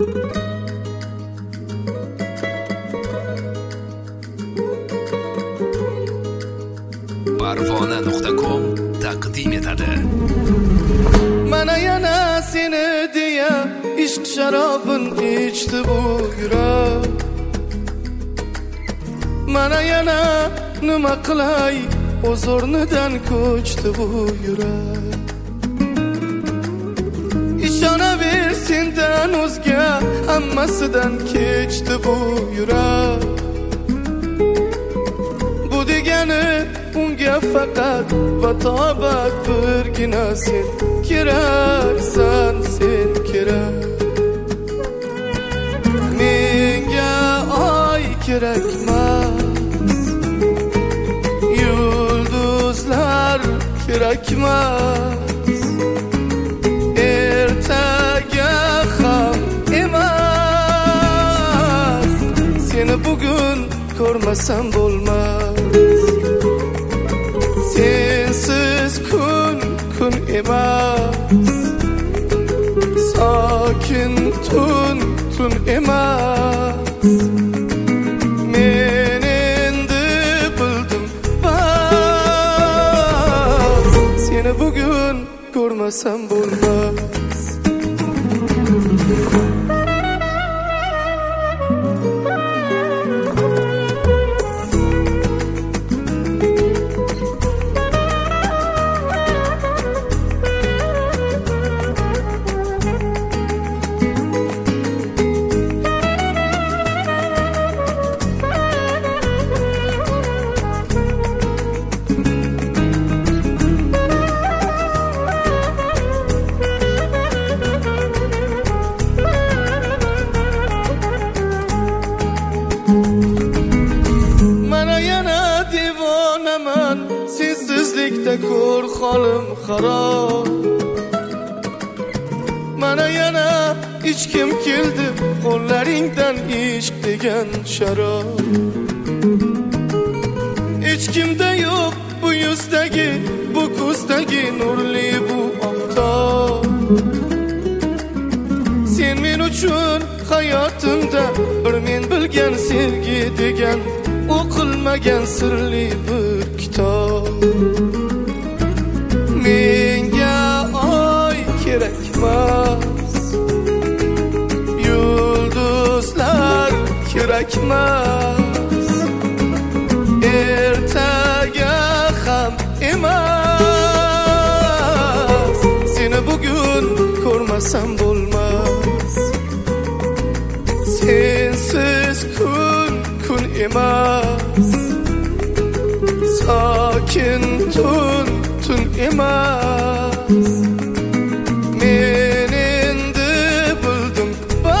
Parvona.com taqdim etadi. Mana yana seni deya ishq sharobin ichdi bu yurak. Mana yana nima qilay, o'z o'rnidan ko'chdi bu yurak. Ishonaver, sendan o'zga hammasidan kechdi bu yurak. Bu degani unga faqat va tobat birgina sen keraksan, sen kerak. Menga oy kerakmas, yulduzlar kerakmas, ertaga ham emas. Seni bugun ko'rmasam bo'lmas. Sensiz kun emas, sokin tun emas. Men endi bildim bas, seni bugun ko'rmasam bo'lmas. Sensizlikda ko'r holim xarob. Mana yana ichkim keldi qo'llaringdan ishq degan sharob. Hech kimda yo'q bu yuzdagi, bu ko'zdagi nurli bu oftob. Sen men uchun hayotimda bir men bilgan sevgi degan o'qilmagan sirli bir kitob. Menga oy kerakmas, yulduzlar kerakmas, ertaga ham emas. Seni bugun ko'rmasam bo'lmas. Sensiz kun emas, sokin tun emas. Men endi bildim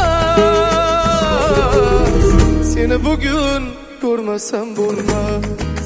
bas, seni bugun ko'rmasam bo'lmas.